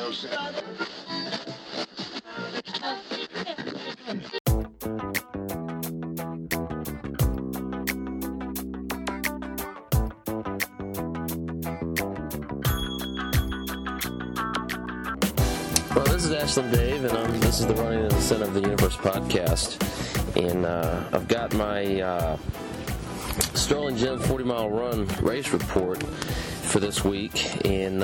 Well, this is Ashland Dave, and this is the Running in the Center of the Universe podcast. And I've got my Sterling Gym 40-mile run race report for this week. And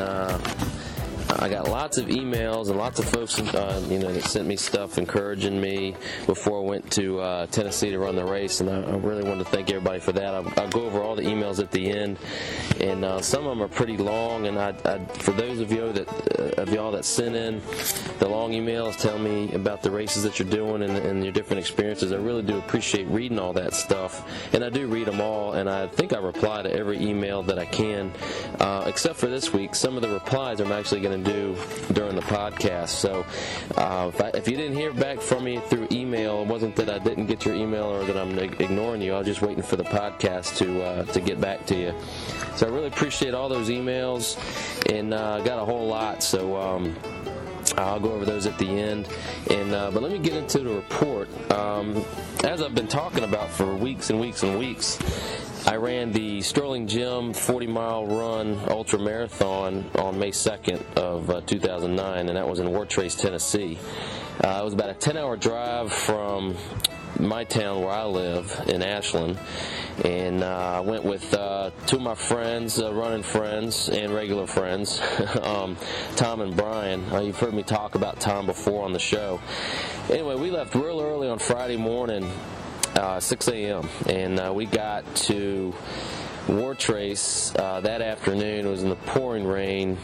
I got lots of emails and lots of folks that sent me stuff encouraging me before I went to Tennessee to run the race, and I really wanted to thank everybody for that. I'll go over all the emails at the end, and some of them are pretty long, and for those of y'all that sent in the long emails telling me about the races that you're doing and your different experiences, I really do appreciate reading all that stuff, and I do read them all, and I think I reply to every email that I can, except for this week. Some of the replies I'm actually going to do during the podcast. So if you didn't hear back from me through email, it wasn't that I didn't get your email or that I'm ignoring you. I was just waiting for the podcast to get back to you. So I really appreciate all those emails, and got a whole lot. So I'll go over those at the end. But let me get into the report. As I've been talking about for weeks and weeks and weeks, I ran the Sterling Gym 40-mile run ultra marathon on May 2nd of 2009, and that was in Wartrace, Tennessee. It was about a 10-hour drive from my town where I live in Ashland, and I went with two of my friends, running friends and regular friends, Tom and Brian. You've heard me talk about Tom before on the show. Anyway, we left real early on Friday morning, 6 a.m., and we got to Wartrace that afternoon. It was in the pouring rain,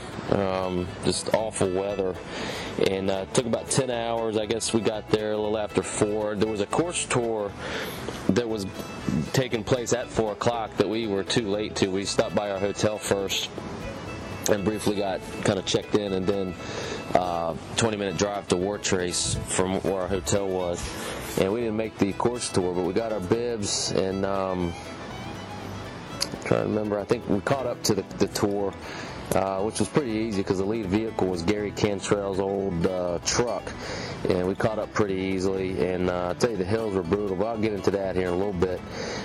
just awful weather, and it took about 10 hours. I guess we got there a little after 4. There was a course tour that was taking place at 4 o'clock that we were too late to. We stopped by our hotel first and briefly got kind of checked in, and then 20-minute drive to Wartrace from where our hotel was. And we didn't make the course tour, but we got our bibs, and I'm trying to remember, I think we caught up to the tour, which was pretty easy because the lead vehicle was Gary Cantrell's old truck, and we caught up pretty easily. And I'll tell you, the hills were brutal, but I'll get into that here in a little bit.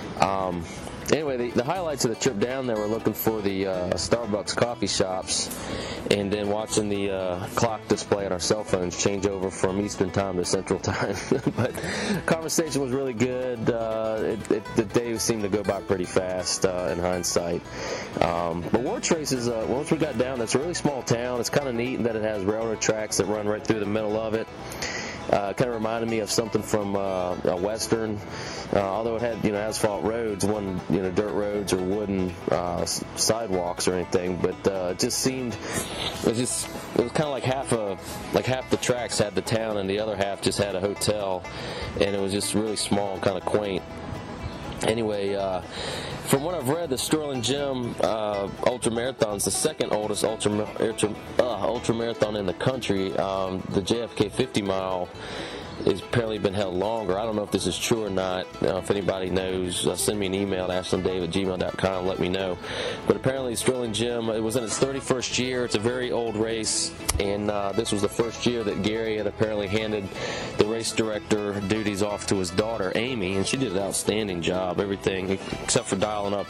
Anyway, the highlights of the trip down there were looking for the Starbucks coffee shops, and then watching the clock display on our cell phones change over from Eastern Time to Central Time. But conversation was really good. The day seemed to go by pretty fast in hindsight. But Wartrace is, once we got down, it's a really small town. It's kind of neat in that it has railroad tracks that run right through the middle of it. Kind of reminded me of something from a Western, although it had asphalt roads, wasn't dirt roads or wooden sidewalks or anything. But it just seemed it was kind of like half the tracks had the town and the other half just had a hotel, and it was just really small, kind of quaint. Anyway, from what I've read, the Sterling Gym Ultra Marathon is the second oldest ultra marathon in the country. The JFK 50 mile has apparently been held longer. I don't know if this is true or not. If anybody knows, send me an email at ashlanddave@gmail.com. Let me know. But apparently, Sterling Gym, it was in its 31st year. It's a very old race, and this was the first year that Gary had apparently handed the race director duties off to his daughter, Amy, and she did an outstanding job. Everything except for dialing up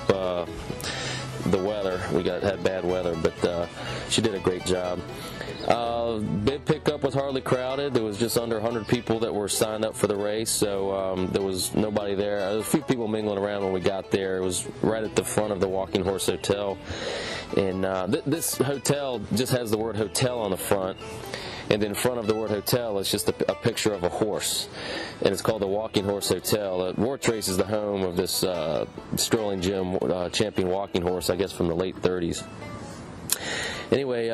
the weather. We had bad weather, but she did a great job. Bib pickup was hardly crowded. There was just under 100 people that were signed up for the race, so there was nobody there. There was a few people mingling around when we got there. It was right at the front of the Walking Horse Hotel, and this hotel just has the word hotel on the front, and then in front of the word hotel is just a picture of a horse, and it's called the Walking Horse Hotel. Wartrace is the home of this Sterling Gym champion walking horse, I guess from the late 30s. Anyway,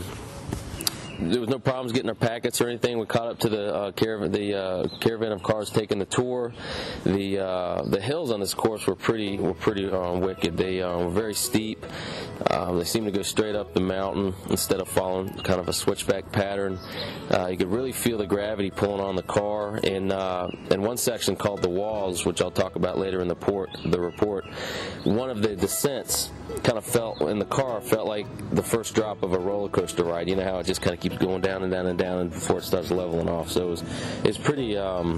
there was no problems getting our packets or anything. We caught up to the caravan of cars taking the tour. The hills on this course were pretty wicked. They were very steep. They seemed to go straight up the mountain instead of following kind of a switchback pattern. You could really feel the gravity pulling on the car. And one section called the Walls, which I'll talk about later in the report, one of the descents kind of felt like the first drop of a roller coaster ride. You know how it just kind of keeps going down and down and down before it starts leveling off. So it's pretty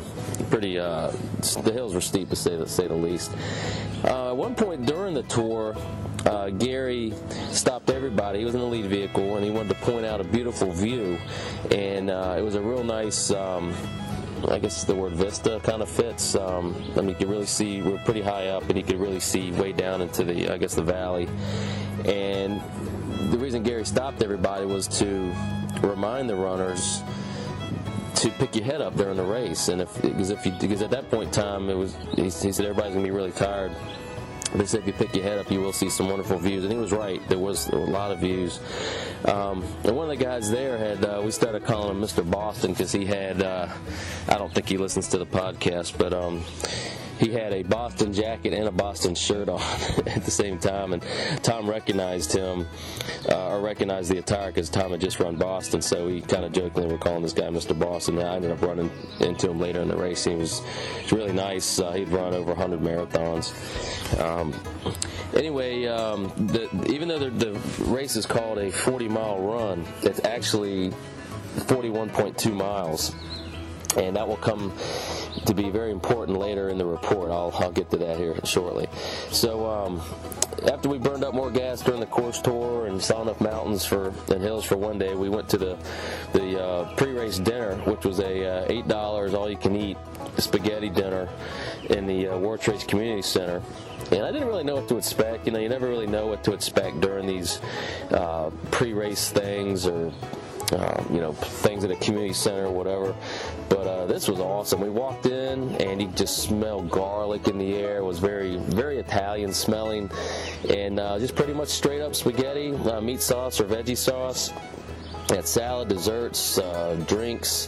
the hills were steep, to say the least. At one point during the tour, Gary stopped everybody. He was in the lead vehicle, and he wanted to point out a beautiful view. And it was a real nice, I guess the word vista kind of fits. I mean, you could really see, we're pretty high up, and you could really see way down into the valley. And the reason Gary stopped everybody was to remind the runners to pick your head up during the race. And because at that point in time, he said everybody's going to be really tired. They said if you pick your head up, you will see some wonderful views. And he was right. There were a lot of views. And one of the guys there we started calling him Mr. Boston because he had, I don't think he listens to the podcast, but he had a Boston jacket and a Boston shirt on at the same time, and Tom recognized him, or recognized the attire because Tom had just run Boston, so we kind of jokingly were calling this guy Mr. Boston. I ended up running into him later in the race. He was really nice. He'd run over 100 marathons. Anyway, even though the race is called a 40-mile run, it's actually 41.2 miles. And that will come to be very important later in the report. I'll get to that here shortly. So after we burned up more gas during the course tour and saw enough mountains and hills for one day, we went to the pre-race dinner, which was a $8 all-you-can-eat spaghetti dinner in the War Trace Community Center. And I didn't really know what to expect. You never really know what to expect during these pre-race things or things at a community center or whatever. But this was awesome. We walked in, and you just smelled garlic in the air. It was very, very Italian smelling. And just pretty much straight up spaghetti, meat sauce or veggie sauce. We had salad, desserts, drinks.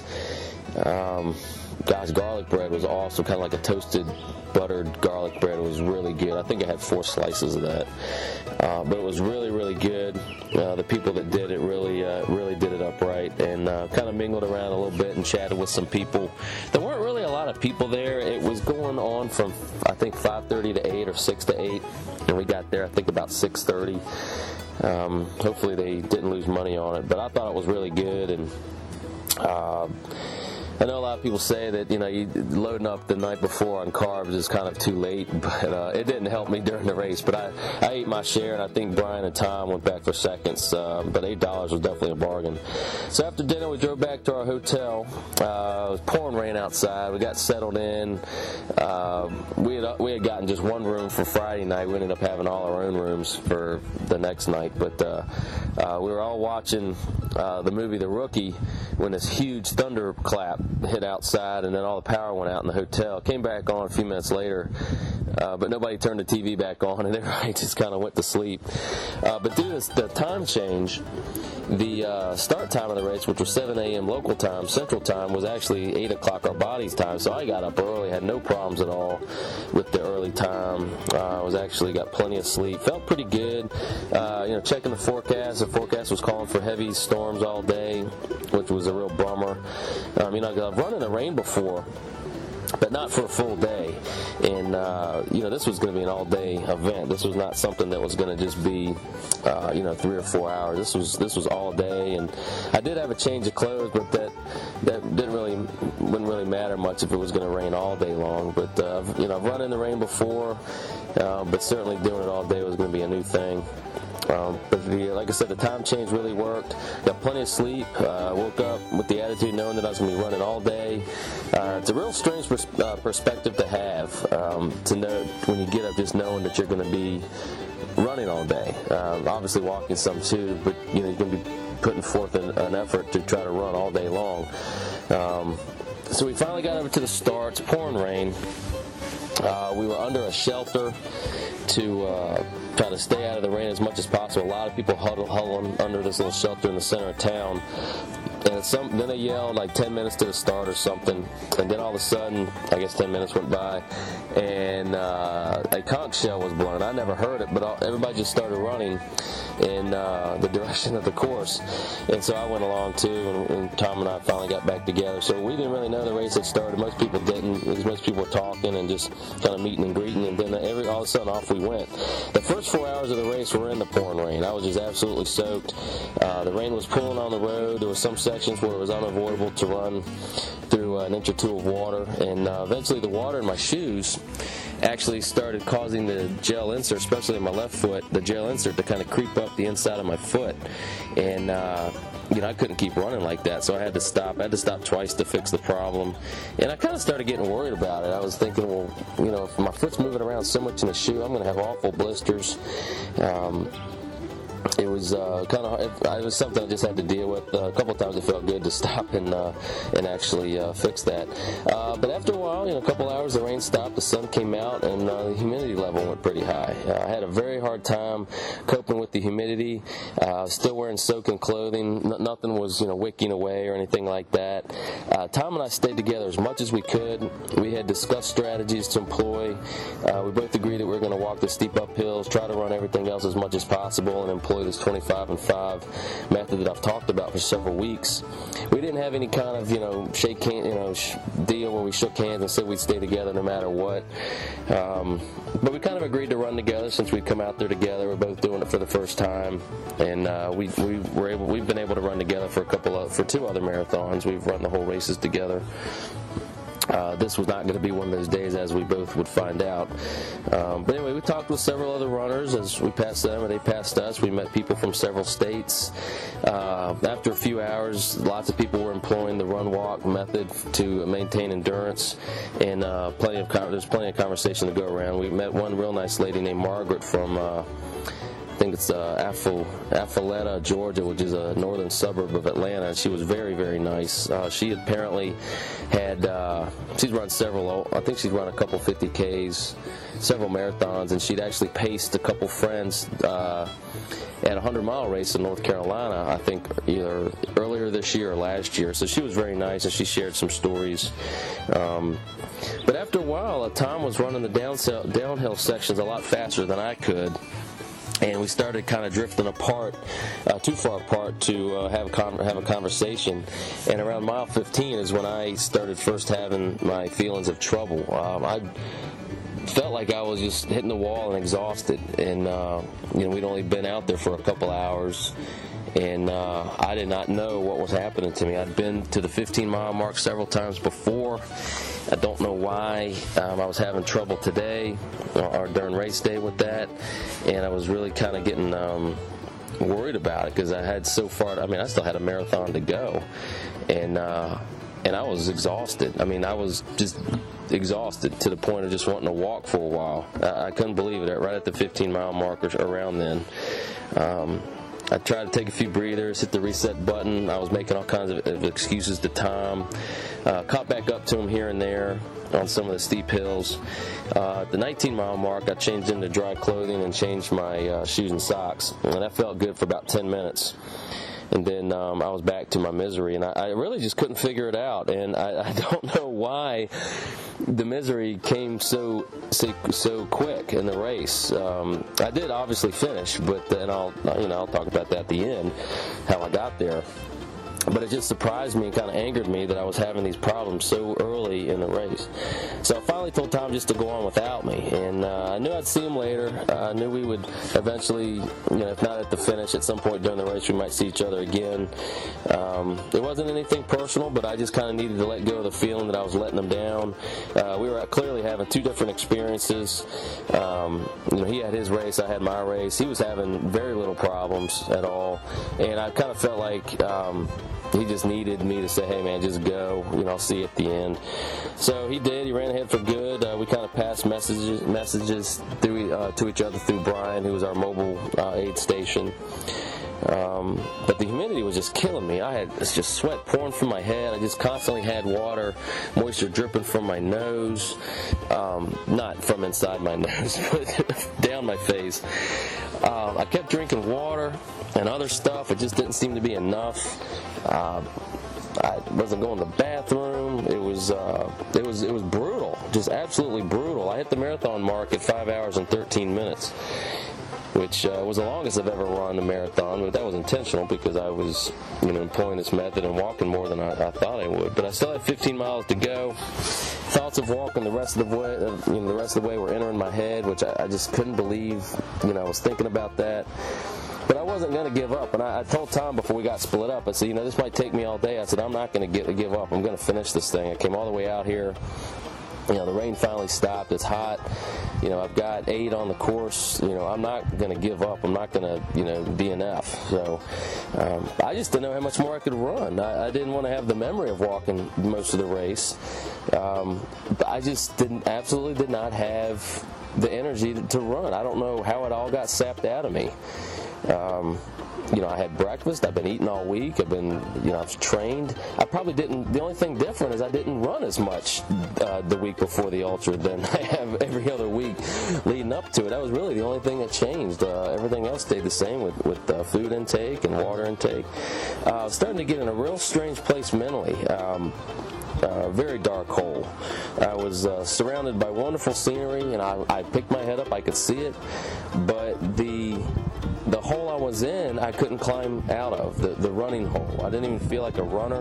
Garlic bread was awesome, kind of like a toasted, buttered garlic bread. It was really good. I think I had 4 slices of that. But it was really, really good. The people that did it really did it up right, and kind of mingled around a little bit and chatted with some people. There weren't really a lot of people there. It was going on from, I think, 5:30 to 8 or 6 to 8, and we got there, I think, about 6:30. Hopefully they didn't lose money on it, but I thought it was really good. And I know a lot of people say that, you loading up the night before on carbs is kind of too late, but it didn't help me during the race. But I ate my share, and I think Brian and Tom went back for seconds, but $8 was definitely a bargain. So after dinner, we drove back to our hotel. It was pouring rain outside. We got settled in. We had gotten just one room for Friday night. We ended up having all our own rooms for the next night. But we were all watching the movie The Rookie when this huge thunderclap hit outside, and then all the power went out in the hotel. Came back on a few minutes later, but nobody turned the TV back on, and everybody just kind of went to sleep. But due to the time change, the start time of the race, which was 7 a.m. local time, Central Time, was actually 8 o'clock our body's time. So I got up early, had no problems at all with the early time. I got plenty of sleep, felt pretty good. Checking the forecast was calling for heavy storms all day, which was a real bummer. I've run in the rain before, but not for a full day. And, this was going to be an all-day event. This was not something that was going to just be, 3 or 4 hours. This was all day. And I did have a change of clothes, but that wouldn't really matter much if it was going to rain all day long. But, I've run in the rain before, but certainly doing it all day was going to be a new thing. But like I said, the time change really worked. Got plenty of sleep. Woke up with the attitude knowing that I was going to be running all day. It's a real strange perspective to have, to know when you get up just knowing that you're going to be running all day. Obviously walking some too, but you're going to be putting forth an effort to try to run all day long. So we finally got over to the start. It's pouring rain. We were under a shelter to try to stay out of the rain as much as possible. A lot of people huddling under this little shelter in the center of town. then they yelled like 10 minutes to the start or something, and then all of a sudden, I guess 10 minutes went by, and a conch shell was blown. I never heard it, but everybody just started running in the direction of the course, and so I went along too, and Tom and I finally got back together. So we didn't really know the race had started. Most people didn't, because most people were talking and just kind of meeting and greeting, and then all of a sudden off we went. The first 4 hours of the race were in the pouring rain. I was just absolutely soaked. The rain was pulling on the road. There were some sections where it was unavoidable to run through an inch or two of water, and eventually the water in my shoes actually started causing the gel insert, especially in my left foot, the gel insert to kind of creep up the inside of my foot, and I couldn't keep running like that, so I had to stop. I had to stop twice to fix the problem, and I kind of started getting worried about it. I was thinking, well, if my foot's moving around so much in the shoe, I'm going to have awful blisters. It was kind of hard. It was something I just had to deal with. A couple of times it felt good to stop and actually fix that. But after a while, a couple hours, the rain stopped, the sun came out, and the humidity level went pretty high. I had a very hard time coping with the humidity. Still wearing soaking clothing. Nothing was wicking away or anything like that. Tom and I stayed together as much as we could. We had discussed strategies to employ. We both agreed that we were going to walk the steep uphills, try to run everything else as much as possible, and employ this 25 and 5 method that I've talked about for several weeks. We didn't have any kind of shake hand, deal where we shook hands and said we'd stay together no matter what. But we kind of agreed to run together since we'd come out there together. We're both doing it for the first time, and we've been able to run together for 2 other marathons. We've run the whole races together. This was not going to be one of those days, as we both would find out. But anyway, we talked with several other runners as we passed them and they passed us. We met people from several states. After a few hours, lots of people were employing the run-walk method to maintain endurance, and there's plenty of conversation to go around. We met one real nice lady named Margaret from I think it's Alpharetta, Georgia, which is a northern suburb of Atlanta. She was very, very nice. She apparently she's run several, I think she'd run a couple 50Ks, several marathons, and she'd actually paced a couple friends at a 100-mile race in North Carolina, I think either earlier this year or last year. So she was very nice, and she shared some stories. But after a while, Tom was running the downhill sections a lot faster than I could. And we started kind of drifting apart, too far apart to have a conversation. And around mile 15 is when I started first having my feelings of trouble. I felt like I was just hitting the wall and exhausted. And we'd only been out there for a couple hours, and I did not know what was happening to me. I'd been to the 15-mile mark several times before. I don't know why I was having trouble today or during race day with that, and I was really kind of getting worried about it because I had so far. I still had a marathon to go, and I was exhausted. I was just exhausted to the point of just wanting to walk for a while. I couldn't believe it. Right at the 15-mile mark or around then. I tried to take a few breathers, hit the reset button. I was making all kinds of excuses to Tom. Caught back up to him here and there on some of the steep hills. At the 19-mile mark, I changed into dry clothing and changed my shoes and socks. And that felt good for about 10 minutes. And then I was back to my misery, and I really just couldn't figure it out. And I don't know why the misery came so quick in the race. I did obviously finish, but then I'll talk about that at the end, how I got there. But it just surprised me and kind of angered me that I was having these problems so early in the race. So I finally told Tom just to go on without me. And I knew I'd see him later. I knew we would eventually, if not at the finish, at some point during the race, we might see each other again. It wasn't anything personal, but I just kind of needed to let go of the feeling that I was letting him down. We were clearly having two different experiences. He had his race, I had my race. He was having very little problems at all. And I kind of felt like he just needed me to say, hey, man, just go. I'll see you at the end. So he did. He ran ahead for good. We kind of passed messages through to each other through Brian, who was our mobile aid station. But the humidity was just killing me. I had just sweat pouring from my head. I just constantly had moisture dripping from my nose. Not from inside my nose, but down my face. I kept drinking water and other stuff. It just didn't seem to be enough. I wasn't going to the bathroom. It was brutal, just absolutely brutal. I hit the marathon mark at 5 hours and 13 minutes, which was the longest I've ever run a marathon, but that was intentional because I was, employing this method and walking more than I thought I would. But I still had 15 miles to go. Thoughts of walking the rest of the way, the rest of the way were entering my head, which I just couldn't believe. I was thinking about that. But I wasn't going to give up, and I told Tom before we got split up, I said, this might take me all day. I said, I'm not going to give up. I'm going to finish this thing. I came all the way out here. The rain finally stopped. It's hot. I've got 8 on the course. I'm not going to give up. I'm not going to, DNF. So I just didn't know how much more I could run. I didn't want to have the memory of walking most of the race. I just absolutely did not have the energy to run. I don't know how it all got sapped out of me. I had breakfast. I've been eating all week. I've trained. I probably didn't. The only thing different is I didn't run as much the week before the Ultra than I have every other week leading up to it. That was really the only thing that changed. Everything else stayed the same with food intake and water intake. I was starting to get in a real strange place mentally. Very dark hole. I was surrounded by wonderful scenery, and I picked my head up. I could see it, but the hole I was in, I couldn't climb out of, the running hole. I didn't even feel like a runner.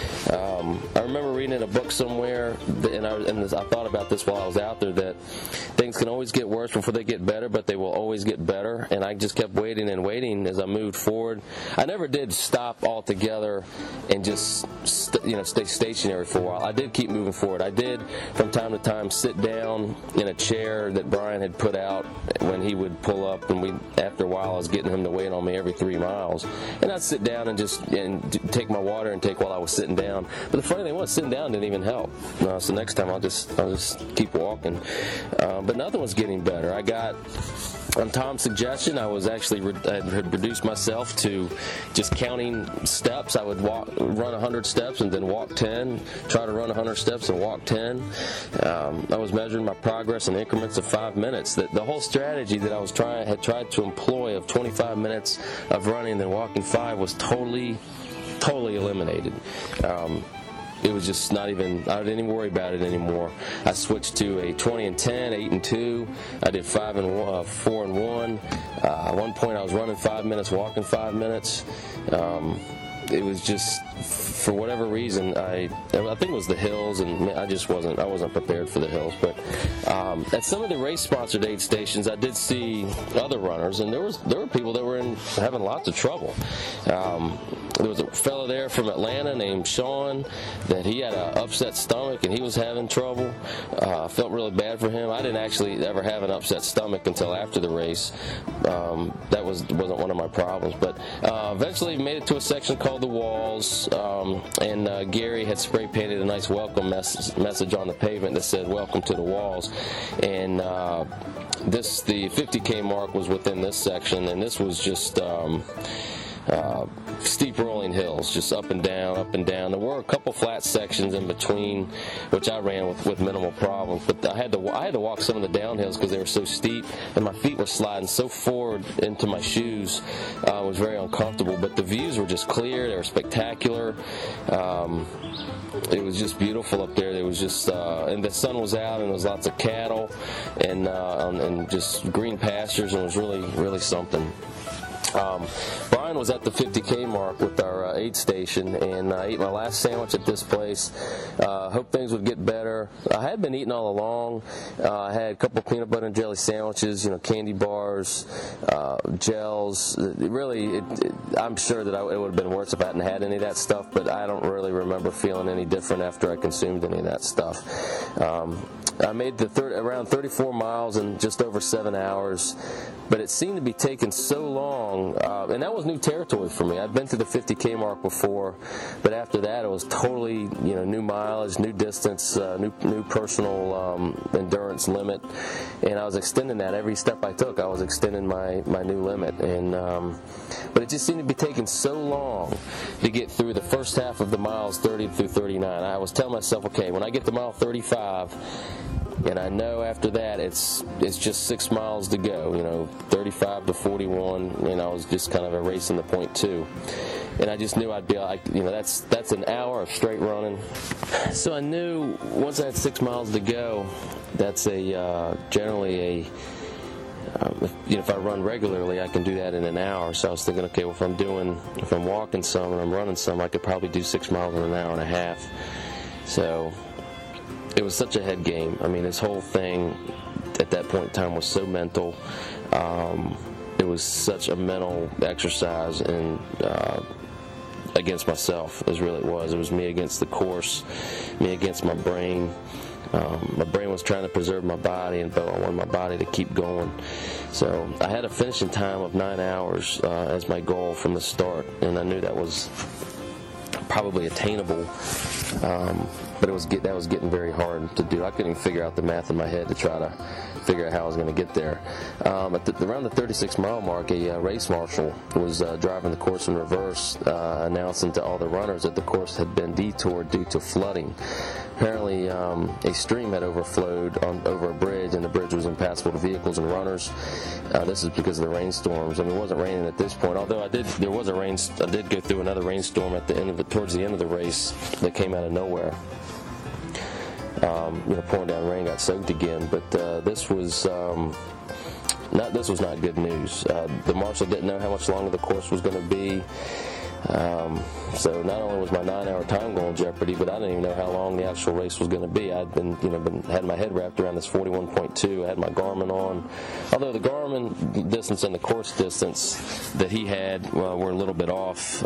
I remember reading in a book somewhere, and I thought about this while I was out there, that things can always get worse before they get better, but they will always get better. And I just kept waiting and waiting as I moved forward. I never did stop altogether and just stay stationary for a while. I did keep moving forward. I did from time to time sit down in a chair that Brian had put out when he would pull up, and after a while I was getting him to wait on me every 3 miles, and I'd sit down and take my water intake while I was sitting down. But the funny thing was, sitting down didn't even help. So next time I'll just keep walking. But nothing was getting better. I got, on Tom's suggestion, I had reduced myself to just counting steps. I would run 100 steps and then walk 10, try to run 100 steps and walk 10. I was measuring my progress in increments of 5 minutes. The whole strategy that I had tried to employ of 25 minutes of running and then walking 5 was totally eliminated. It was just not even, I didn't even worry about it anymore. I switched to a 20 and 10, 8 and 2. I did 5 and 1, 4 and 1. At one point I was running 5 minutes, walking 5 minutes. It was just, for whatever reason, I think it was the hills, and I wasn't prepared for the hills. But at some of the race-sponsored aid stations, I did see other runners, and there were people that were having lots of trouble. There was a fellow there from Atlanta named Sean that he had an upset stomach and he was having trouble. Felt really bad for him. I didn't actually ever have an upset stomach until after the race. That wasn't one of my problems. But eventually made it to a section called the Walls, and Gary had spray painted a nice welcome message on the pavement that said "Welcome to the Walls." And the 50K mark was within this section, and this was just steep rolling hills, just up and down, up and down. There were a couple flat sections in between, which I ran with minimal problems. But I had to walk some of the downhills because they were so steep, and my feet were sliding so forward into my shoes. It was very uncomfortable. But the views were just clear. They were spectacular. It was just beautiful up there. It was just, and the sun was out, and there was lots of cattle, and just green pastures, and it was really, really something. Brian was at the 50K mark with our aid station, and I ate my last sandwich at this place. Hope things would get better. I had been eating all along. I had a couple peanut butter and jelly sandwiches, candy bars, gels. I'm sure that it would have been worse if I hadn't had any of that stuff, but I don't really remember feeling any different after I consumed any of that stuff. I made around 34 miles in just over 7 hours, but it seemed to be taking so long, and that was new territory for me. I'd been to the 50K mark before, but after that it was totally, new mileage, new distance, new personal endurance limit, and I was extending that every step I took. I was extending my new limit, and but it just seemed to be taking so long to get through the first half of the miles 30 through 39. I was telling myself, okay, when I get to mile 35, And I know after that it's just 6 miles to go, 35 to 41, and I was just kind of erasing the point 2. And I just knew I'd be like, that's an hour of straight running. So I knew once I had 6 miles to go, that's generally if I run regularly, I can do that in an hour. So I was thinking, okay, well, if I'm walking some and I'm running some, I could probably do 6 miles in an hour and a half. So it was such a head game. I mean, this whole thing at that point in time was so mental. It was such a mental exercise and against myself, is really it was. It was me against the course, me against my brain. My brain was trying to preserve my body, but I wanted my body to keep going. So I had a finishing time of 9 hours as my goal from the start, and I knew that was probably attainable. But that was getting very hard to do. I couldn't even figure out the math in my head to try to figure out how I was going to get there. Around the 36-mile mark, a race marshal was driving the course in reverse, announcing to all the runners that the course had been detoured due to flooding. Apparently, a stream had overflowed over a bridge, and the bridge was impassable to vehicles and runners. This is because of the rainstorms. I mean, it wasn't raining at this point, although I did go through another rainstorm towards the end of the race that came out of nowhere. Pouring down rain, got soaked again, but this was not good news. The marshal didn't know how much longer the course was going to be. So not only was my 9-hour time goal in jeopardy, but I didn't even know how long the actual race was going to be. I'd had my head wrapped around this 41.2. I had my Garmin on, although the Garmin distance and the course distance that he had were a little bit off.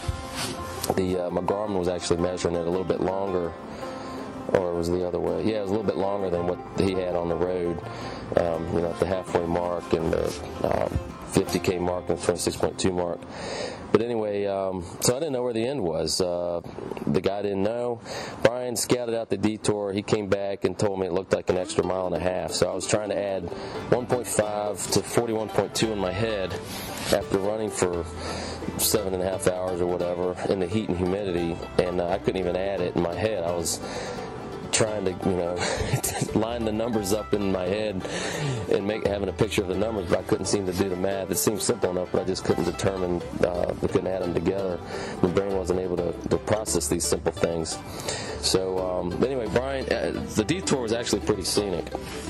My Garmin was actually measuring it a little bit longer. Or it was the other way. Yeah, it was a little bit longer than what he had on the road, at the halfway mark and the 50K mark and the 26.2 mark. But anyway, so I didn't know where the end was. The guy didn't know. Brian scouted out the detour. He came back and told me it looked like an extra mile and a half. So I was trying to add 1.5 to 41.2 in my head after running for 7.5 hours or whatever in the heat and humidity, and I couldn't even add it in my head. I was trying to, line the numbers up in my head and having a picture of the numbers, but I couldn't seem to do the math. It seemed simple enough, but I just couldn't determine, we couldn't add them together. My brain wasn't able to process these simple things. So, anyway, Brian, the detour was actually pretty scenic.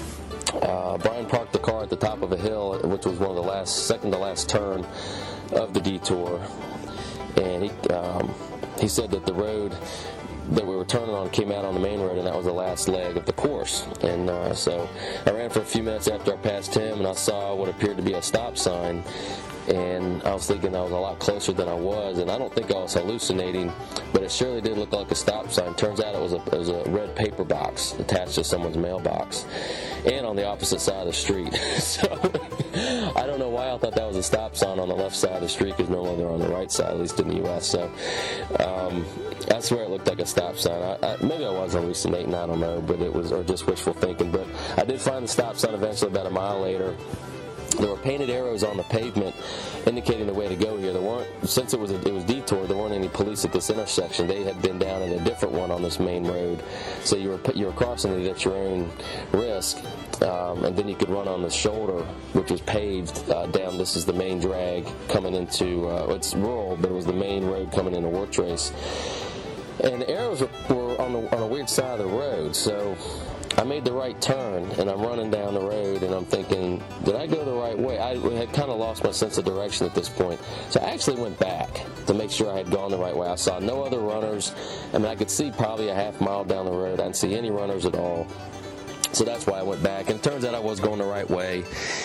Brian parked the car at the top of a hill, which was one of the second to last turn of the detour, and he said that the road that we were turning on came out on the main road, and that was the last leg of the course. And so I ran for a few minutes after I passed him, and I saw what appeared to be a stop sign, and I was thinking I was a lot closer than I was, and I don't think I was hallucinating, but it surely did look like a stop sign. Turns out it was a red paper box attached to someone's mailbox, and on the opposite side of the street. So I don't know why I thought that was a stop sign on the left side of the street, because normally they're on the right side, at least in the U.S. So I swear it looked like a stop sign. Maybe I was hallucinating, I don't know, but it was, or just wishful thinking. But I did find the stop sign eventually about a mile later. There were painted arrows on the pavement indicating the way to go here. There weren't, since it was detour, there weren't any police at this intersection. They had been down at a different one on this main road. So you were crossing it at your own risk. And then you could run on the shoulder, which was paved down. This is the main drag coming into, it's rural, but it was the main road coming into Wartrace. And the arrows were on a weird side of the road. So I made the right turn, and I'm running down the road, and I'm thinking, did I go the right way? I had kind of lost my sense of direction at this point. So I actually went back to make sure I had gone the right way. I saw no other runners. I mean, I could see probably a half mile down the road. I didn't see any runners at all. So that's why I went back, and it turns out I was going the right way.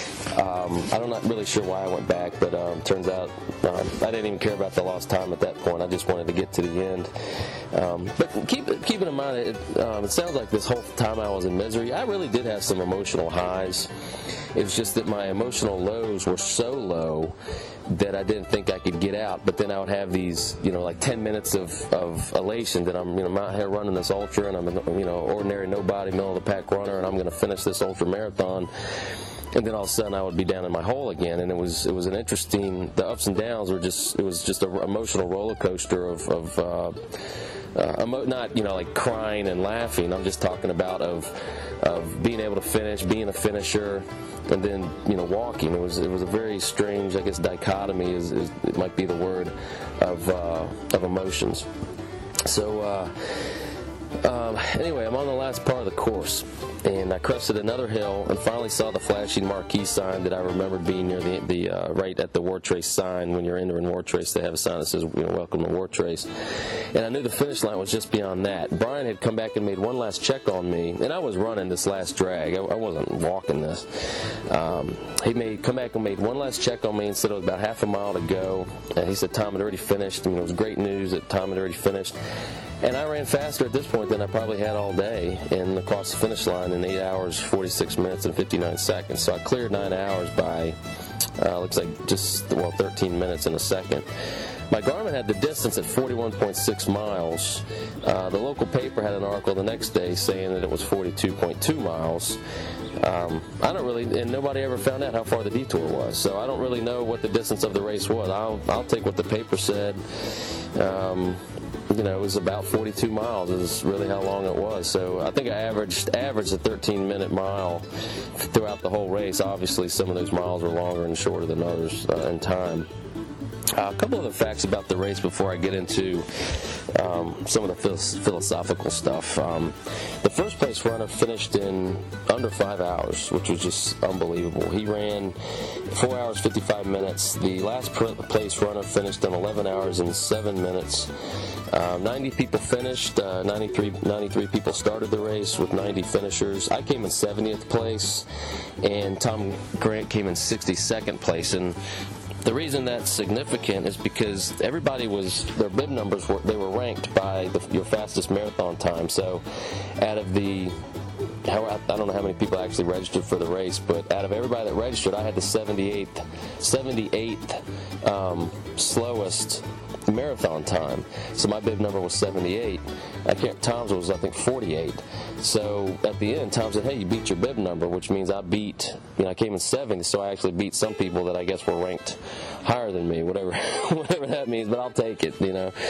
I'm not really sure why I went back, but turns out I didn't even care about the lost time at that point. I just wanted to get to the end. But keep in mind, it sounds like this whole time I was in misery, I really did have some emotional highs. It was just that my emotional lows were so low that I didn't think I could get out. But then I would have these, like 10 minutes of elation that I'm, out here running this ultra, and I'm an, ordinary nobody, middle of the pack runner, and I'm going to finish this ultra marathon. And then all of a sudden I would be down in my hole again, and it was an interesting. The ups and downs were just, it was just an emotional roller coaster of not like crying and laughing. I'm just talking about of being able to finish, being a finisher, and then walking. It was a very strange, I guess, dichotomy is it might be the word of emotions. So anyway, I'm on the last part of the course, and I crested another hill and finally saw the flashing marquee sign that I remembered being near the right at the Ward Trace sign. When you're entering Ward Trace, they have a sign that says, welcome to Ward Trace. And I knew the finish line was just beyond that. Brian had come back and made one last check on me, and I was running this last drag. I wasn't walking this. He come back and made one last check on me and said it was about half a mile to go. And he said Tom had already finished. It was great news that Tom had already finished. And I ran faster at this point than I probably had all day, and across the finish line in 8 hours, 46 minutes, and 59 seconds. So I cleared 9 hours by, looks like 13 minutes and a second. My Garmin had the distance at 41.6 miles. The local paper had an article the next day saying that it was 42.2 miles. I don't really, and nobody ever found out how far the detour was, so I don't really know what the distance of the race was. I'll take what the paper said. It was about 42 miles is really how long it was. So I think I averaged a 13-minute mile throughout the whole race. Obviously, some of those miles were longer and shorter than others in time. A couple other facts about the race before I get into some of the philosophical stuff. The first place runner finished in under 5 hours, which was just unbelievable. He ran 4 hours, 55 minutes. The last place runner finished in 11 hours and 7 minutes. 90 people finished, 93 people started the race with 90 finishers. I came in 70th place, and Tom Grant came in 62nd place. And the reason that's significant is because everybody their bib numbers were ranked by your fastest marathon time. So out of I don't know how many people actually registered for the race, but out of everybody that registered, I had the 78th slowest marathon time. So my bib number was 78. Tom's was, I think, 48. So at the end, Tom said, hey, you beat your bib number, which means I came in 70, so I actually beat some people that I guess were ranked higher than me, whatever that means, but I'll take it,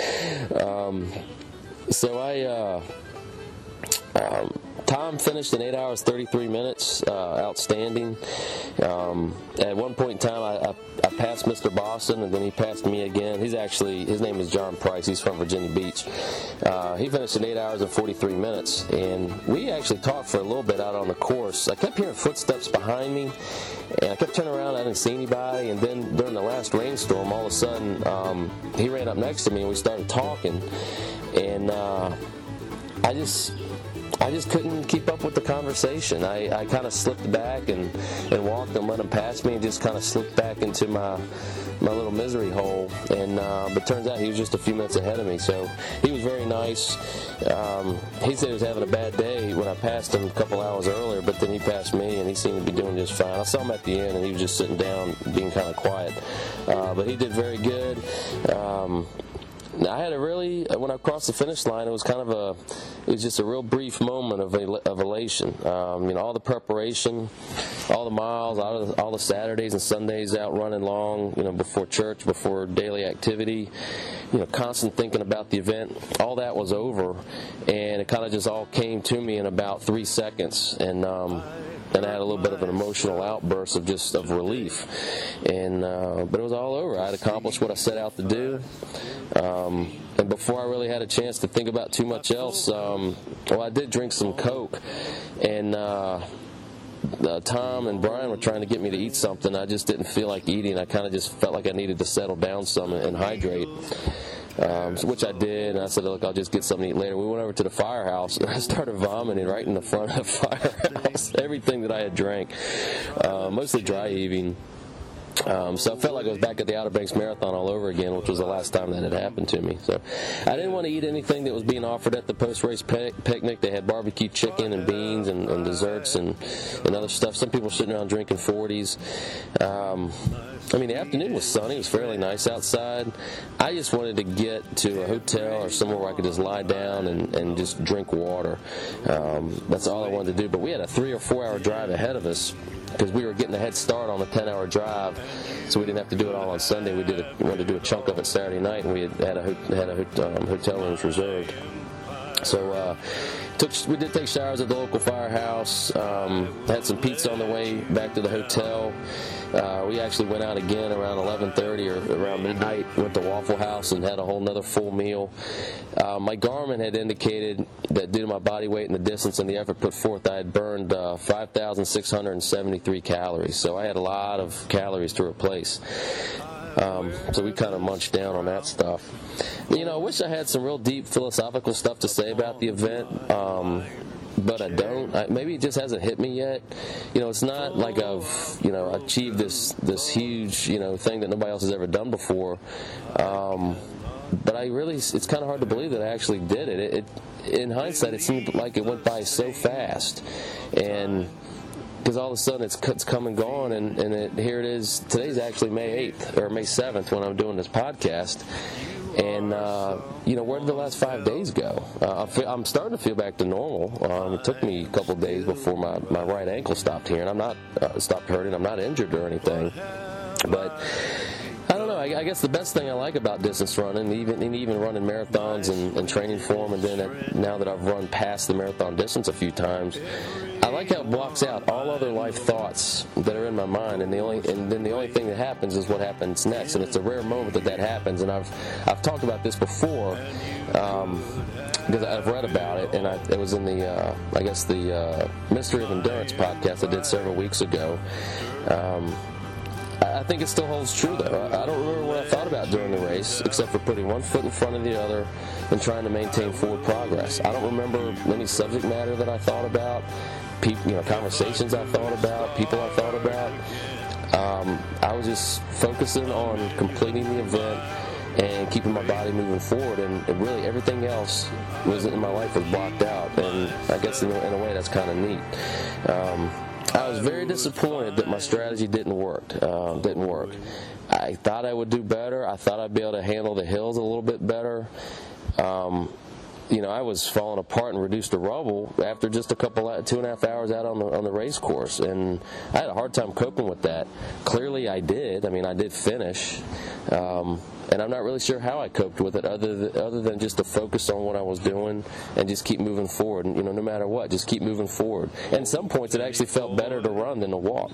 So Tom finished in 8 hours, 33 minutes, outstanding. At one point in time, I passed Mr. Boston, and then he passed me again. His name is John Price. He's from Virginia Beach. He finished in 8 hours and 43 minutes, and we actually talked for a little bit out on the course. I kept hearing footsteps behind me, and I kept turning around. I didn't see anybody, and then during the last rainstorm, all of a sudden, he ran up next to me, and we started talking, and I just couldn't keep up with the conversation. I kind of slipped back and walked and let him pass me and just kind of slipped back into my little misery hole. And but turns out he was just a few minutes ahead of me. So he was very nice. He said he was having a bad day when I passed him a couple hours earlier, but then he passed me and he seemed to be doing just fine. I saw him at the end and he was just sitting down being kind of quiet. But he did very good. I had when I crossed the finish line, it was just a real brief moment of elation. All the preparation, all the miles, all the Saturdays and Sundays out running long, before church, before daily activity, constant thinking about the event, all that was over, and it kind of just all came to me in about 3 seconds, and I had a little bit of an emotional outburst of relief, but it was all over. I had accomplished what I set out to do, and before I really had a chance to think about too much else, I did drink some Coke, and Tom and Brian were trying to get me to eat something. I just didn't feel like eating. I kind of just felt like I needed to settle down some and hydrate. Which I did, and I said, look, I'll just get something to eat later. We went over to the firehouse, and I started vomiting right in the front of the firehouse, everything that I had drank, mostly dry heaving. So I felt like I was back at the Outer Banks Marathon all over again, which was the last time that had happened to me. So I didn't want to eat anything that was being offered at the post-race picnic. They had barbecue chicken and beans and desserts and other stuff. Some people were sitting around drinking 40s. The afternoon was sunny. It was fairly nice outside. I just wanted to get to a hotel or somewhere where I could just lie down and just drink water. That's all I wanted to do. But we had a 3 or 4 hour drive ahead of us. because we were getting a head start on the 10-hour drive, so we didn't have to do it all on Sunday. We wanted to do a chunk of it Saturday night, and we had hotel rooms reserved. So we did take showers at the local firehouse, had some pizza on the way back to the hotel. We actually went out again around 11:30 or around midnight, went to Waffle House and had a whole nother full meal. My Garmin had indicated that due to my body weight and the distance and the effort put forth, I had burned 5,673 calories. So I had a lot of calories to replace. So we kind of munched down on that stuff. I wish I had some real deep philosophical stuff to say about the event, but I don't. Maybe it just hasn't hit me yet. It's not like I've, achieved this huge, thing that nobody else has ever done before. But it's kind of hard to believe that I actually did it. In hindsight, it seemed like it went by so fast. And because all of a sudden it's come and gone, and here it is. Today's actually May 8th or May 7th when I'm doing this podcast. And, where did the last 5 days go? I'm starting to feel back to normal. It took me a couple of days before my right ankle stopped here, and I'm not stopped hurting. I'm not injured or anything. But I don't know. I guess the best thing I like about distance running, even running marathons and training for them, and then now that I've run past the marathon distance a few times, I like how it blocks out all other life thoughts that are in my mind, and then the only thing that happens is what happens next, and it's a rare moment that happens. And I've talked about this before because I've read about it, and it was in the Mystery of Endurance podcast I did several weeks ago. I think it still holds true, though. I don't remember what I thought about during the race, except for putting one foot in front of the other and trying to maintain forward progress. I don't remember any subject matter that I thought about, conversations I thought about, people I thought about. I was just focusing on completing the event and keeping my body moving forward, and really everything else in my life was blocked out, and I guess in a way that's kind of neat. I was very disappointed that my strategy didn't work. I thought I would do better. I thought I'd be able to handle the hills a little bit better. I was falling apart and reduced to rubble after just 2.5 hours out on the race course, and I had a hard time coping with that. Clearly I did. I did finish, and I'm not really sure how I coped with it other than just to focus on what I was doing and just keep moving forward, and no matter what, just keep moving forward. And at some points it actually felt better to run than to walk.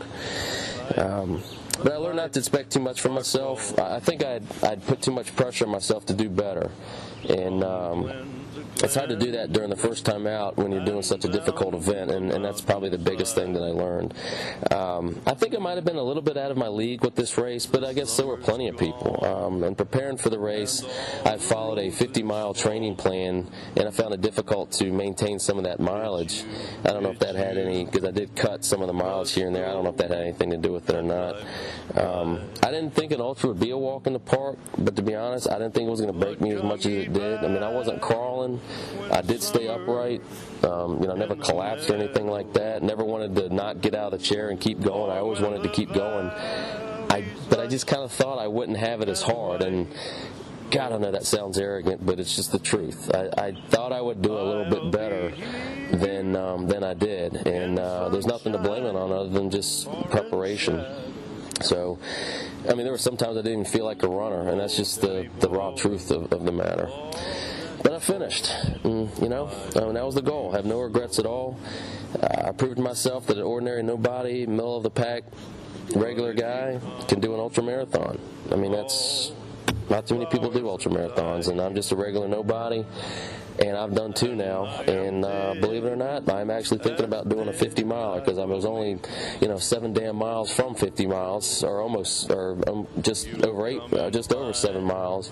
But I learned not to expect too much from myself. I think I'd put too much pressure on myself to do better, and it's hard to do that during the first time out when you're doing such a difficult event, and that's probably the biggest thing that I learned. I think I might have been a little bit out of my league with this race, but I guess so were plenty of people. And preparing for the race, I followed a 50-mile training plan, and I found it difficult to maintain some of that mileage. I don't know if that had because I did cut some of the mileage here and there. I don't know if that had anything to do with it or not. I didn't think an ultra would be a walk in the park, but to be honest, I didn't think it was going to break me as much as it did. I wasn't crawling. I did stay upright. Never collapsed or anything like that. Never wanted to not get out of the chair and keep going. I always wanted to keep going. But I just kind of thought I wouldn't have it as hard. And God, I know that sounds arrogant, but it's just the truth. I thought I would do a little bit better than I did. And there's nothing to blame it on other than just preparation. So, there were some times I didn't even feel like a runner, and that's just the raw truth of the matter. But I finished, and, that was the goal. I have no regrets at all. I proved to myself that an ordinary nobody, middle of the pack, regular guy can do an ultra marathon. That's not too many people do ultra marathons, and I'm just a regular nobody. And I've done 2 now, and believe it or not, I'm actually thinking about doing a 50-miler because I was only, 7 damn miles from 50 miles, or just over 7 miles.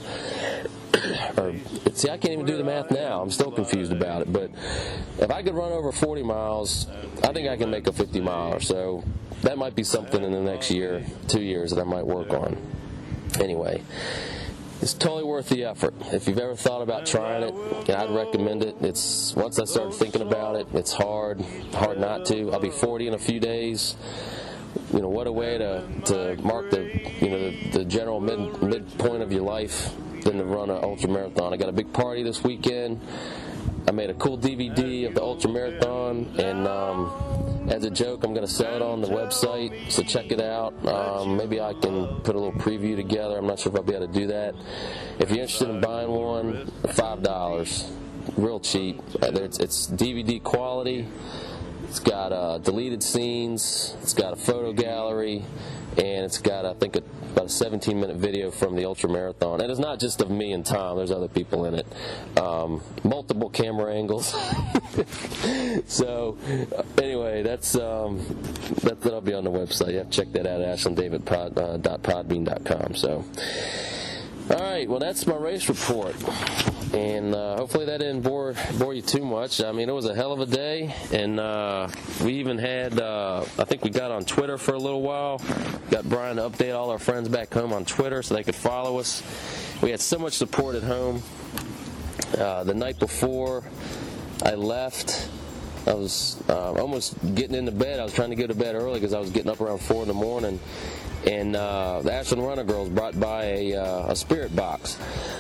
See, I can't even do the math now. I'm still confused about it. But if I could run over 40 miles, I think I can make a 50-miler. So that might be something in the next 2 years that I might work on. Anyway. It's totally worth the effort. If you've ever thought about trying it, I'd recommend it. Once I started thinking about it, it's hard not to. I'll be 40 in a few days. What a way to mark the general midpoint of your life than to run an ultra marathon. I got a big party this weekend. I made a cool DVD of the Ultra Marathon, and as a joke, I'm going to sell it on the website, so check it out. Maybe I can put a little preview together. I'm not sure if I'll be able to do that. If you're interested in buying one, $5, real cheap. It's DVD quality. It's got deleted scenes. It's got a photo gallery, and it's got, I think, about a 17-minute video from the Ultra Marathon. And it's not just of me and Tom. There's other people in it. Multiple camera angles. So, anyway, that'll be on the website. You have to check that out at ashlanddavid.podbean.com. So, all right, well, that's my race report. And hopefully that didn't bore you too much. I mean, it was a hell of a day. And we even had, I think we got on Twitter for a little while. Got Brian to update all our friends back home on Twitter so they could follow us. We had so much support at home. The night before I left, I was almost getting into bed. I was trying to go to bed early because I was getting up around 4 in the morning. And the Ashland Runner Girls brought by a spirit box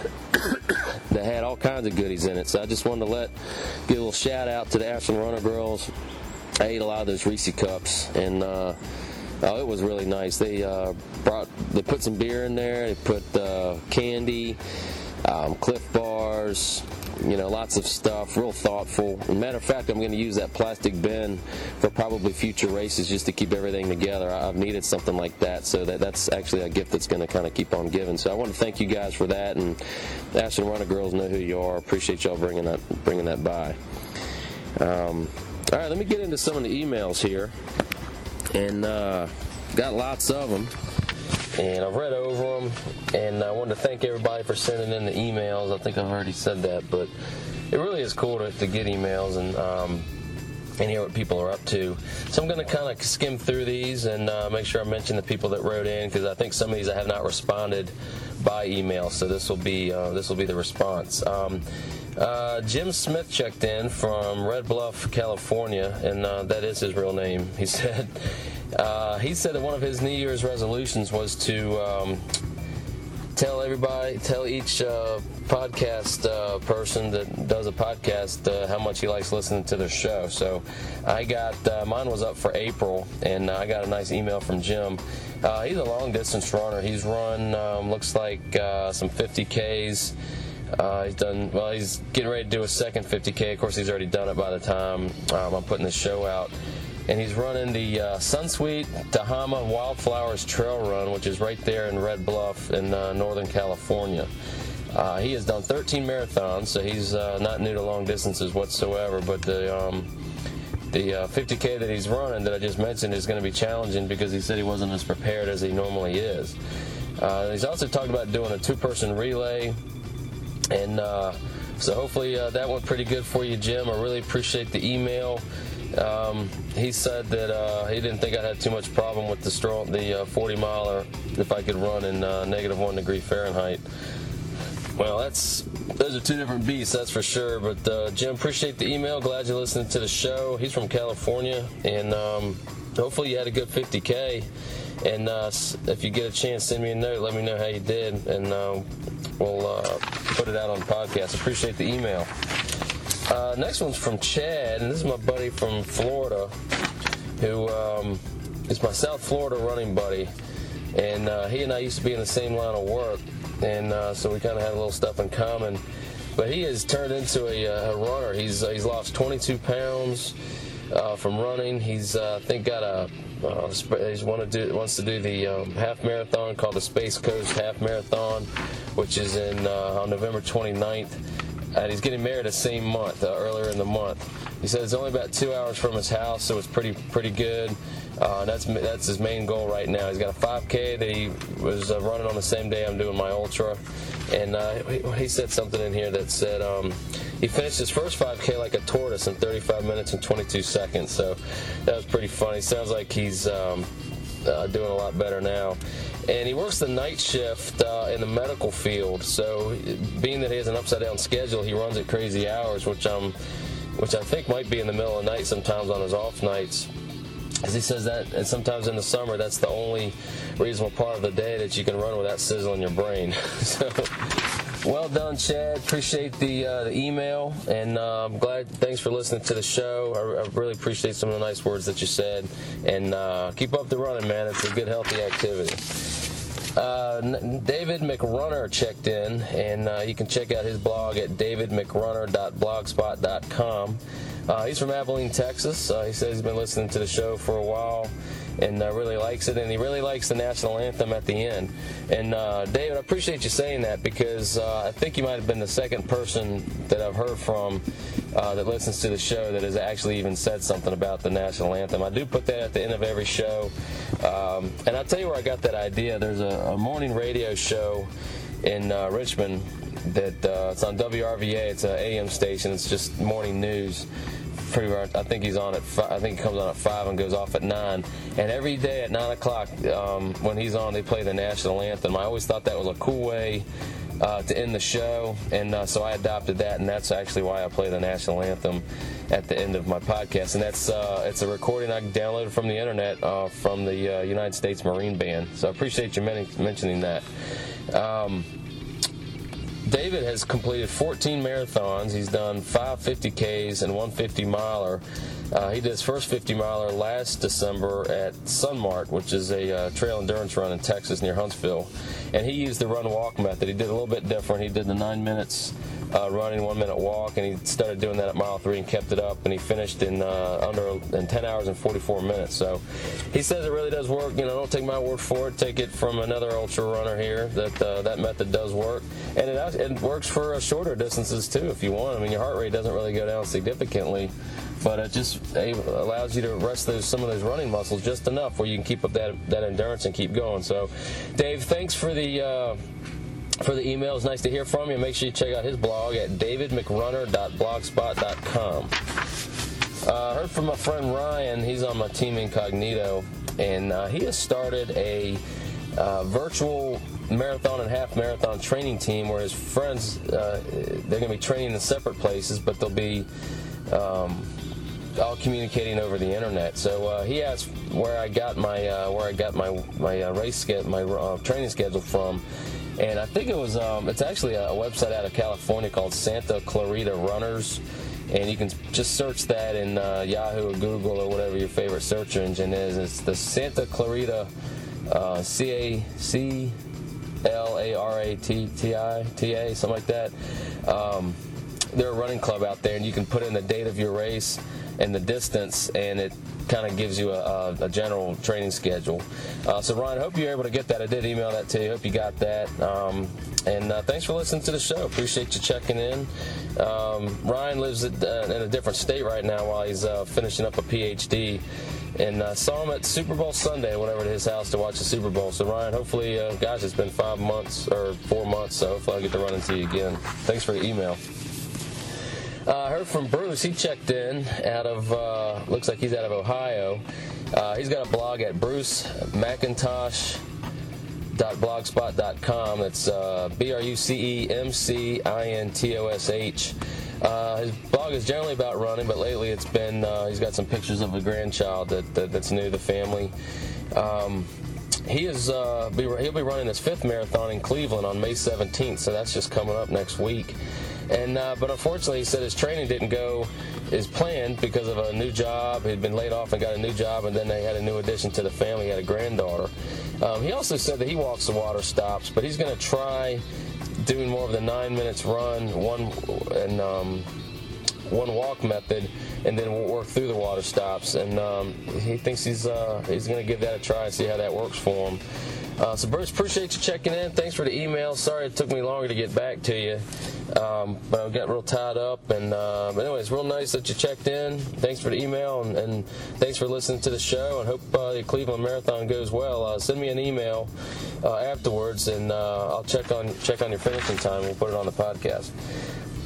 that had all kinds of goodies in it. So I just wanted to give a little shout out to the Ashland Runner Girls. I ate a lot of those Reese cups, and it was really nice. They put some beer in there. They put candy, Cliff Bars, lots of stuff, real thoughtful. As a matter of fact, I'm going to use that plastic bin for probably future races just to keep everything together. I've needed something like that, so that's actually a gift that's going to kind of keep on giving. So I want to thank you guys for that, and the Ashland Runner Girls know who you are. Appreciate y'all bringing that by. All right, let me get into some of the emails here, and got lots of them. And I've read over them, and I wanted to thank everybody for sending in the emails. I think I've already said that, but it really is cool to get emails and hear what people are up to. So I'm going to kind of skim through these and make sure I mention the people that wrote in, because I think some of these I have not responded by email. So this will be the response. Jim Smith checked in from Red Bluff, California, and that is his real name. He said that one of his New Year's resolutions was to tell each podcast person that does a podcast how much he likes listening to their show. So I got mine was up for April, and I got a nice email from Jim. He's a long distance runner. He's run looks like some 50Ks. He's getting ready to do a second 50K. Of course, he's already done it by the time I'm putting this show out. And he's running the Sunsweet Tahama Wildflowers Trail Run, which is right there in Red Bluff in Northern California. He has done 13 marathons, so he's not new to long distances whatsoever. But the 50K that he's running that I just mentioned is going to be challenging because he said he wasn't as prepared as he normally is. He's also talked about doing a 2-person relay. And so hopefully that went pretty good for you, Jim. I really appreciate the email. He said that he didn't think I had too much problem with the 40-miler if I could run in -1 degree Fahrenheit. Well, those are two different beasts, that's for sure. But Jim, appreciate the email. Glad you're listening to the show. He's from California, and hopefully you had a good 50K. And if you get a chance, send me a note. Let me know how you did, and we'll put it out on the podcast. Appreciate the email. Next one's from Chad, and this is my buddy from Florida, who is my South Florida running buddy. And he and I used to be in the same line of work, and so we kind of had a little stuff in common. But he has turned into a runner. He's lost 22 pounds from running. He's I think got he wants to do the half marathon called the Space Coast Half Marathon, which is on November 29th. And he's getting married the same month, earlier in the month. He said it's only about 2 hours from his house, so it's pretty good. And that's his main goal right now. He's got a 5K that he was running on the same day I'm doing my ultra. And he said something in here that said he finished his first 5K like a tortoise in 35 minutes and 22 seconds. So that was pretty funny. Sounds like he's doing a lot better now. And he works the night shift in the medical field. So being that he has an upside-down schedule, he runs at crazy hours, which I think might be in the middle of the night sometimes on his off nights. As he says that, and sometimes in the summer, that's the only reasonable part of the day that you can run without sizzling your brain. So Well done, Chad. Appreciate the email, and I'm glad. Thanks for listening to the show. I really appreciate some of the nice words that you said, and keep up the running, man. It's a good, healthy activity. David McRunner checked in, and you can check out his blog at davidmcrunner.blogspot.com. He's from Abilene, Texas. He says he's been listening to the show for a while and really likes it, and he really likes the national anthem at the end. And David, I appreciate you saying that, because I think you might have been the second person that I've heard from that listens to the show that has actually even said something about the national anthem. I do put that at the end of every show, and I'll tell you where I got that idea. There's a morning radio show in Richmond that it's on WRVA. It's an AM station. It's just morning news. I think he's on at 5, I think he comes on at 5 and goes off at 9. And every day at 9 o'clock, when he's on, they play the national anthem. I always thought that was a cool way to end the show, and so I adopted that, and that's actually why I play the national anthem at the end of my podcast. And that's it's a recording I downloaded from the internet from the United States Marine Band. So I appreciate you mentioning that. David has completed 14 marathons. He's done 5 50Ks and 1 50-miler. He did his first 50-miler last December at Sunmark, which is a trail endurance run in Texas near Huntsville. And he used the run-walk method. He did a little bit different. He did the 9 minutes running, 1 minute walk, and he started doing that at mile 3 and kept it up, and he finished in 10 hours and 44 minutes. So he says it really does work. Don't take my word for it. Take it from another ultra runner here that method does work, and it works for shorter distances too if you want. I mean, your heart rate doesn't really go down significantly, but it just allows you to rest some of those running muscles just enough where you can keep up that endurance and keep going. So, Dave, thanks for the email. It's nice to hear from you. Make sure you check out his blog at davidmcrunner.blogspot.com. I heard from my friend Ryan. He's on my Team Incognito, and he has started a virtual marathon and half marathon training team where his friends, they're going to be training in separate places, but they'll be all communicating over the internet. So he asked where I got my race my training schedule from, and I think it was it's actually a website out of California called Santa Clarita Runners, and you can just search that in Yahoo or Google or whatever your favorite search engine is. It's the Santa Clarita CACLARATTA, something like that. They're a running club out there, and you can put in the date of your race and the distance, and it kind of gives you a general training schedule. So Ryan, I hope you're able to get that. I did email that to you. Hope you got that. And thanks for listening to the show. Appreciate you checking in. Ryan lives in a different state right now while he's finishing up a PhD. And saw him at Super Bowl Sunday, whenever at his house to watch the Super Bowl. So Ryan, hopefully, gosh, it's been 5 months or 4 months, so hopefully I'll get to run into you again. Thanks for the email. I heard from Bruce. He checked in out of, looks like he's out of Ohio. He's got a blog at brucemcintosh.blogspot.com. It's BRUCEMCINTOSH. His blog is generally about running, but lately it's been, he's got some pictures of a grandchild that's new to the family. He'll be running his 5th marathon in Cleveland on May 17th, so that's just coming up next week. And but unfortunately, he said his training didn't go as planned because of a new job. He'd been laid off and got a new job, and then they had a new addition to the family. He had a granddaughter. He also said that he walks the water stops, but he's going to try doing more of the 9 minutes run, one walk method, and then we'll work through the water stops. And he thinks he's going to give that a try and see how that works for him. So Bruce, appreciate you checking in. Thanks for the email. Sorry it took me longer to get back to you, but I got real tied up. And but anyways, real nice that you checked in. Thanks for the email, and thanks for listening to the show. And hope the Cleveland Marathon goes well. Send me an email afterwards, and I'll check on your finishing time. We'll put it on the podcast.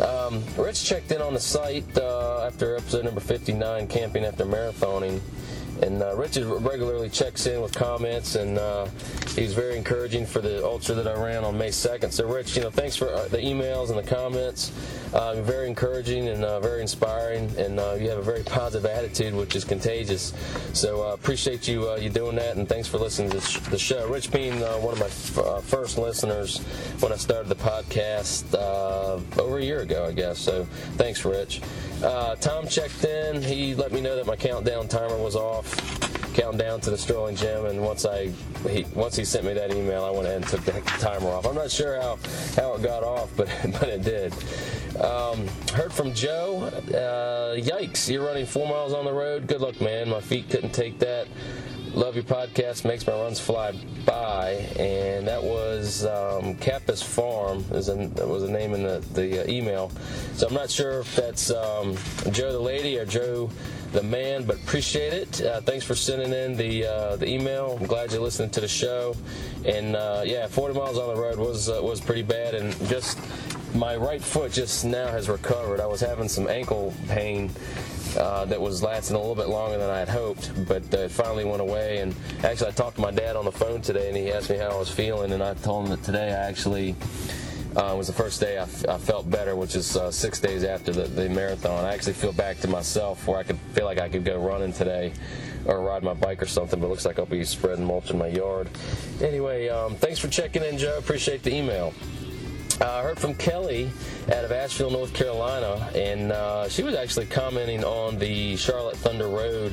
Rich checked in on the site after episode number 59, Camping After Marathoning. And Rich regularly checks in with comments, and he's very encouraging for the Ultra that I ran on May 2nd. So, Rich, thanks for the emails and the comments. Very encouraging and very inspiring, and you have a very positive attitude, which is contagious. So, appreciate you doing that, and thanks for listening to the show. Rich being one of my first listeners when I started the podcast over a year ago, I guess. So, thanks, Rich. Tom checked in. He let me know that my countdown timer was off. Counting down to the Sterling Gym, and once he sent me that email, I went ahead and took the timer off. I'm not sure how it got off, but it did. Heard from Joe. Yikes, you're running 4 miles on the road. Good luck, man. My feet couldn't take that. Love your podcast. Makes my runs fly by. And that was Cappus Farm. Was a name in the email. So I'm not sure if that's Joe the lady or Joe the man, but appreciate it. Thanks for sending in the email. I'm glad you're listening to the show. And 40 miles on the road was pretty bad, and just my right foot just now has recovered. I was having some ankle pain that was lasting a little bit longer than I had hoped, but it finally went away. And actually, I talked to my dad on the phone today, and he asked me how I was feeling, and I told him that today I actually was the first day I felt better, which is 6 days after the marathon. I actually feel back to myself where I could feel like I could go running today or ride my bike or something, but it looks like I'll be spreading mulch in my yard. Anyway, thanks for checking in, Joe. Appreciate the email. I heard from Kelly out of Asheville, North Carolina, and she was actually commenting on the Charlotte Thunder Road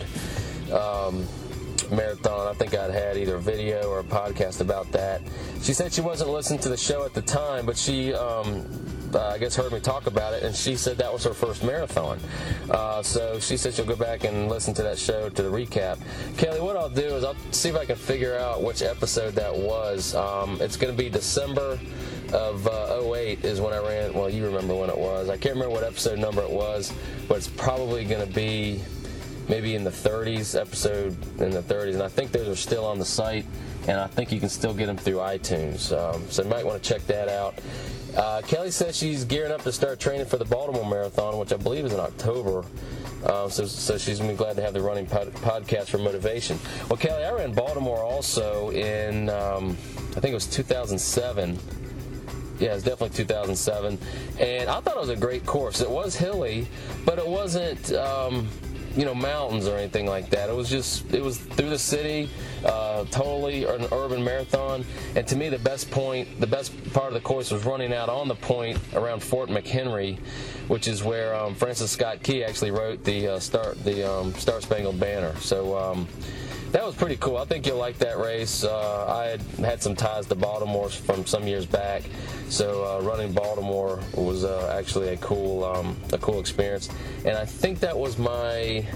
marathon. I think I'd had either a video or a podcast about that. She said she wasn't listening to the show at the time, but she I guess heard me talk about it, and she said that was her first marathon. So she said she'll go back and listen to that show to the recap. Kelly, what I'll do is I'll see if I can figure out which episode that was. It's going to be December of 08 is when I ran. Well, you remember when it was. I can't remember what episode number it was, but it's probably going to be maybe in the 30s, episode in the 30s, and I think those are still on the site, and I think you can still get them through iTunes, so you might want to check that out. Kelly says she's gearing up to start training for the Baltimore Marathon, which I believe is in October, so she's going to be glad to have the running podcast for motivation. Well, Kelly, I ran Baltimore also in, I think it was 2007. Yeah, it was definitely 2007, and I thought it was a great course. It was hilly, but it wasn't mountains or anything like that. It was through the city, totally an urban marathon. And to me, the best part of the course was running out on the point around Fort McHenry, which is where Francis Scott Key actually wrote the Star Spangled Banner. So that was pretty cool. I think you'll like that race. I had some ties to Baltimore from some years back, so running Baltimore was actually a cool experience. And I think that was my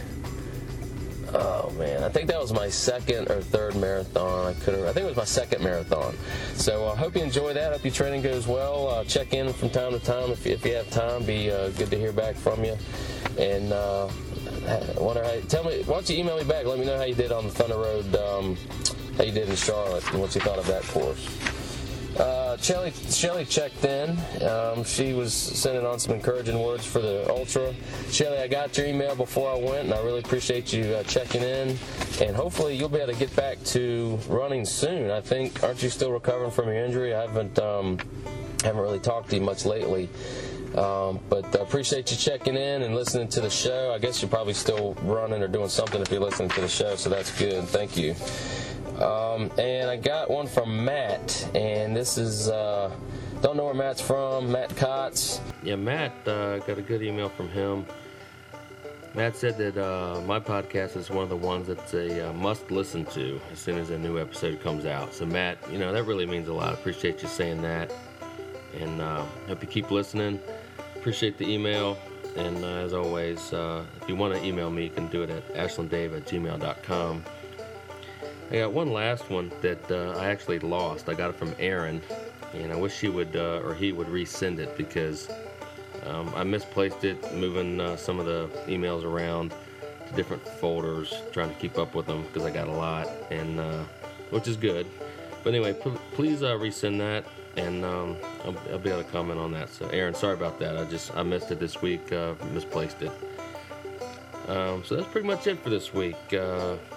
second or third marathon. I think it was my second marathon. So I hope you enjoy that. Hope your training goes well. Check in from time to time if you have time. Be good to hear back from you. And why don't you email me back? Let me know how you did on the Thunder Road, how you did in Charlotte, and what you thought of that course. Shelly checked in. She was sending on some encouraging words for the Ultra. Shelly, I got your email before I went, and I really appreciate you checking in. And hopefully you'll be able to get back to running soon. I think, aren't you still recovering from your injury? I haven't really talked to you much lately. But I appreciate you checking in and listening to the show. I guess you're probably still running or doing something if you're listening to the show, so that's good. Thank you. And I got one from Matt, and this is, don't know where Matt's from, Matt Kotz. Yeah, Matt, got a good email from him. Matt said that my podcast is one of the ones that's a must listen to as soon as a new episode comes out. So Matt, that really means a lot. I appreciate you saying that, and hope you keep listening. Appreciate the email, and as always, if you want to email me, you can do it at ashlanddave@gmail.com. I got one last one that I actually lost. I got it from Aaron, and I wish she would or he would resend it because I misplaced it, moving some of the emails around to different folders, trying to keep up with them because I got a lot, and which is good. But anyway, please resend that, and I'll be able to comment on that. So Aaron, sorry about that. I missed it this week, misplaced it. So that's pretty much it for this week.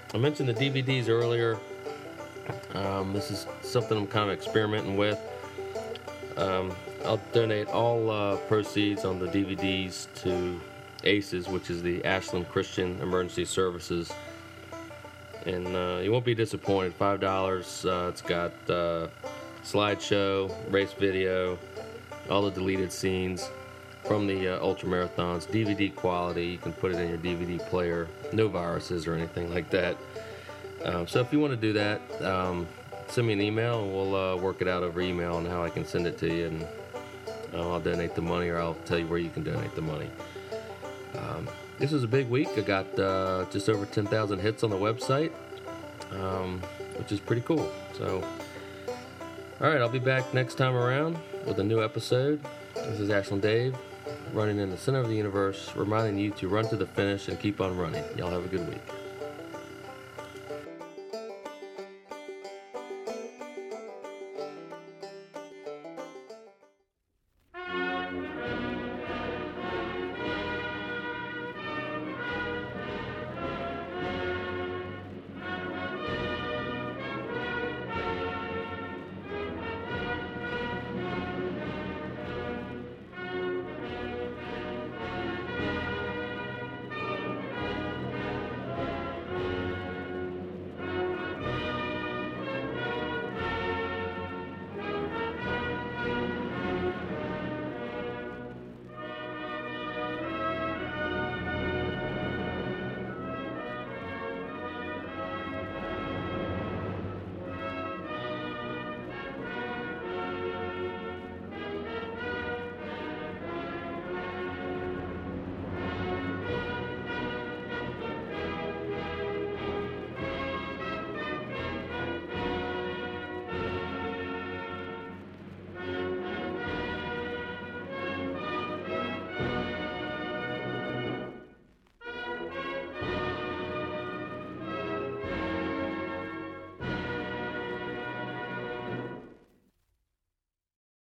I mentioned the DVDs earlier. This is something I'm kind of experimenting with. I'll donate all proceeds on the DVDs to ACES, which is the Ashland Christian Emergency Services. And you won't be disappointed. $5. It's got slideshow, race video, all the deleted scenes from the ultramarathons, DVD quality. You can put it in your DVD player. No viruses or anything like that. So if you want to do that, send me an email and we'll work it out over email on how I can send it to you, and I'll donate the money, or I'll tell you where you can donate the money. This was a big week. I got just over 10,000 hits on the website, which is pretty cool. So, all right, I'll be back next time around with a new episode. This is Ashland Dave, running in the center of the universe, reminding you to run to the finish and keep on running. Y'all have a good week.